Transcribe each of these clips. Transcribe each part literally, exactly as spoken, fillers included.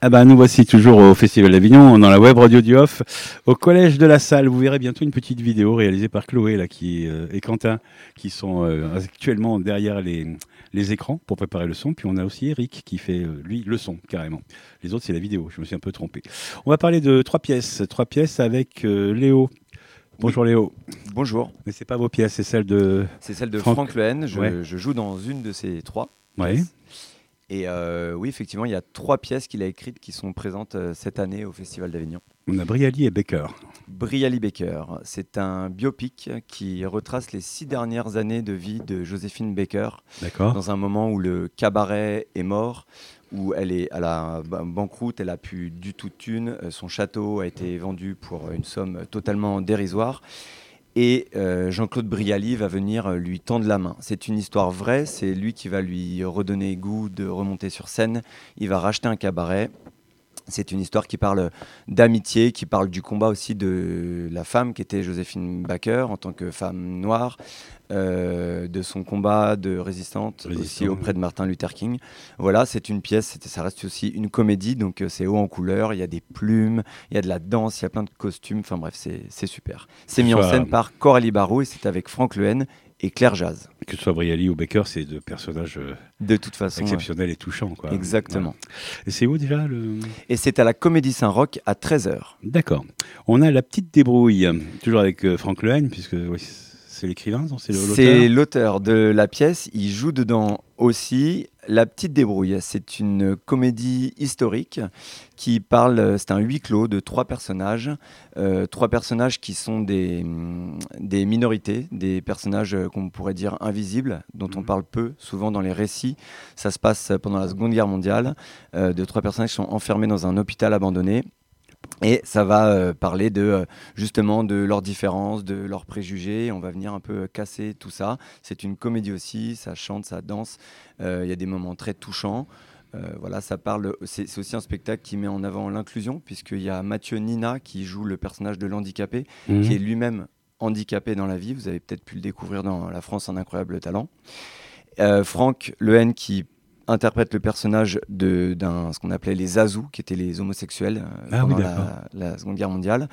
Ah bah nous voici toujours au Festival d'Avignon, dans la web radio du Off, au Collège de la Salle. Vous verrez bientôt une petite vidéo réalisée par Chloé là, qui, euh, et Quentin qui sont euh, actuellement derrière les, les écrans pour préparer le son. Puis on a aussi Eric qui fait, euh, lui, le son carrément. Les autres, c'est la vidéo, je me suis un peu trompé. On va parler de trois pièces, trois pièces avec euh, Léo. Bonjour Léo. Bonjour. Mais c'est pas vos pièces, c'est celle de... C'est celle de Franck, Franck Lehen. Je, ouais. je joue dans une de ces trois. Ouais. pièces. Et euh, oui, effectivement, il y a trois pièces qu'il a écrites qui sont présentes euh, cette année au Festival d'Avignon. On a Brialy et Baker. Brialy Baker, c'est un biopic qui retrace les six dernières années de vie de Joséphine Baker. D'accord. Dans un moment où le cabaret est mort, où elle est à la banqueroute, elle a plus du tout de thunes, son château a été vendu pour une somme totalement dérisoire. Et euh, Jean-Claude Brialy va venir lui tendre la main. C'est une histoire vraie, c'est lui qui va lui redonner goût de remonter sur scène. Il va racheter un cabaret. C'est une histoire qui parle d'amitié, qui parle du combat aussi de la femme qui était Joséphine Baker en tant que femme noire, euh, de son combat de résistante Résistant, aussi auprès de Martin Luther King. Voilà, c'est une pièce, ça reste aussi une comédie, donc c'est haut en couleur, il y a des plumes, il y a de la danse, il y a plein de costumes, enfin bref, c'est, c'est super. C'est mis en scène par Coralie Barrault et c'est avec Franck Lehen et Claire Jazz. Que ce soit Brialy ou Baker, c'est deux personnages euh, de toute façon exceptionnels ouais. et touchants. Quoi. Exactement. Voilà. Et c'est où déjà le... Et c'est à la Comédie Saint-Roch à treize heures. D'accord. On a La Petite Débrouille, toujours avec euh, Franck Lehen, puisque oui, c'est l'écrivain, c'est l'auteur. C'est l'auteur de la pièce, il joue dedans aussi. La Petite Débrouille, c'est une comédie historique qui parle, c'est un huis clos de trois personnages, euh, trois personnages qui sont des, des minorités, des personnages qu'on pourrait dire invisibles, dont on parle peu, souvent dans les récits. Ça se passe pendant la Seconde Guerre mondiale, euh, de trois personnages qui sont enfermés dans un hôpital abandonné. Et ça va euh, parler de, euh, justement de leurs différences, de leurs préjugés. On va venir un peu casser tout ça. C'est une comédie aussi, ça chante, ça danse. Il euh, y a des moments très touchants. Euh, voilà, ça parle. C'est, c'est aussi un spectacle qui met en avant l'inclusion, puisqu'il y a Mathieu Nina qui joue le personnage de l'handicapé, mmh. qui est lui-même handicapé dans la vie. Vous avez peut-être pu le découvrir dans La France, un incroyable talent. Euh, Franck Lehen qui interprète le personnage de d'un ce qu'on appelait les Azous, qui étaient les homosexuels euh, ah, pendant oui, la, la Seconde Guerre mondiale,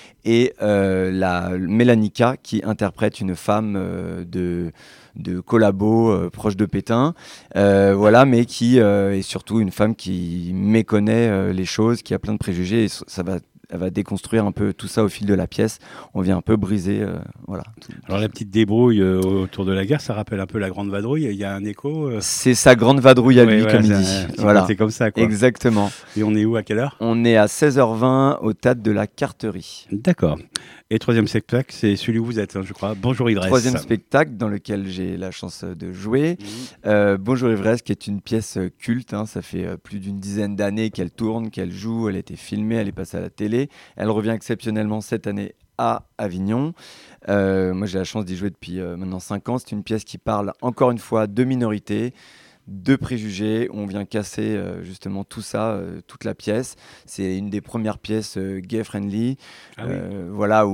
et euh, la Mélanica qui interprète une femme euh, de de collabo euh, proche de Pétain, euh, voilà, mais qui euh, est surtout une femme qui méconnaît euh, les choses, qui a plein de préjugés. Et ça va Elle va déconstruire un peu tout ça au fil de la pièce. On vient un peu briser, euh, voilà. Alors La Petite Débrouille euh, autour de la guerre, ça rappelle un peu la Grande Vadrouille. Il y a un écho. Euh... C'est sa grande vadrouille à lui, ouais, comme voilà, il dit. Voilà. C'est comme ça, quoi. Exactement. Et on est où, à quelle heure ? On est à seize heures vingt au Théâtre de la Carterie. D'accord. Et troisième spectacle, c'est celui où vous êtes, hein, je crois. Bonjour Ivresse. Troisième spectacle dans lequel j'ai la chance de jouer. Mmh. Euh, Bonjour Ivresse, qui est une pièce culte. Hein, ça fait euh, plus d'une dizaine d'années qu'elle tourne, qu'elle joue. Elle a été filmée, elle est passée à la télé. Elle revient exceptionnellement cette année à Avignon. Euh, moi, j'ai la chance d'y jouer depuis euh, maintenant cinq ans. C'est une pièce qui parle encore une fois de minorités, de préjugés. On vient casser euh, justement tout ça, euh, toute la pièce. C'est une des premières pièces euh, gay-friendly. Ah oui. euh, voilà,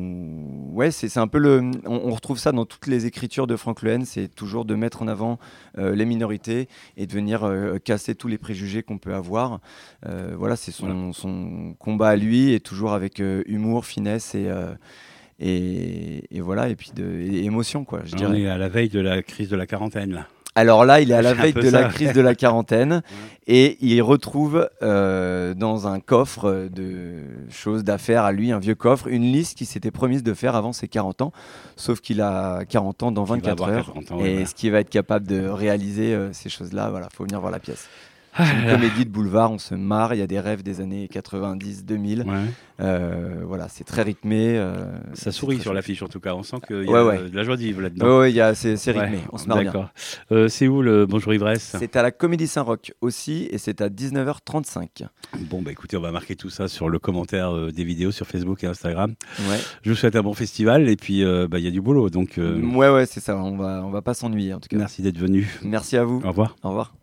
où ouais, c'est, c'est un peu le. On, on retrouve ça dans toutes les écritures de Franck Lehen. C'est toujours de mettre en avant euh, les minorités et de venir euh, casser tous les préjugés qu'on peut avoir. Euh, voilà, c'est son, voilà. son combat à lui, et toujours avec euh, humour, finesse et. Euh, et, et voilà, et puis de, et émotion, quoi. Je dirais. On est à la veille de la crise de la quarantaine, là. Alors là, il est à la veille de ça. la crise de la quarantaine ouais. et il retrouve euh, dans un coffre de choses, d'affaires à lui, un vieux coffre, une liste qu'il s'était promise de faire avant ses quarante ans, sauf qu'il a quarante ans dans vingt-quatre heures ans, et ouais. ce qu'il va être capable de réaliser euh, ces choses-là, voilà, faut venir voir la pièce. C'est une comédie de boulevard, on se marre, il y a des rêves des années quatre-vingt-dix deux mille. Ouais. Euh, voilà, c'est très rythmé. Euh, ça sourit sur l'affiche en tout cas, on sent qu'il y a ouais, ouais. de la joie de vivre là-dedans. Oui, ouais, c'est, c'est rythmé, ouais, on se marre d'accord. bien. Euh, c'est où le Bonjour Ivresse ? C'est à la Comédie Saint-Roch aussi, et c'est à dix-neuf heures trente-cinq. Bon, bah écoutez, on va marquer tout ça sur le commentaire euh, des vidéos sur Facebook et Instagram. Ouais. Je vous souhaite un bon festival, et puis il euh, bah, y a du boulot. Donc, euh... Ouais, ouais, c'est ça, on va, on va pas s'ennuyer en tout cas. Merci d'être venu. Merci à vous. Au revoir. Au revoir.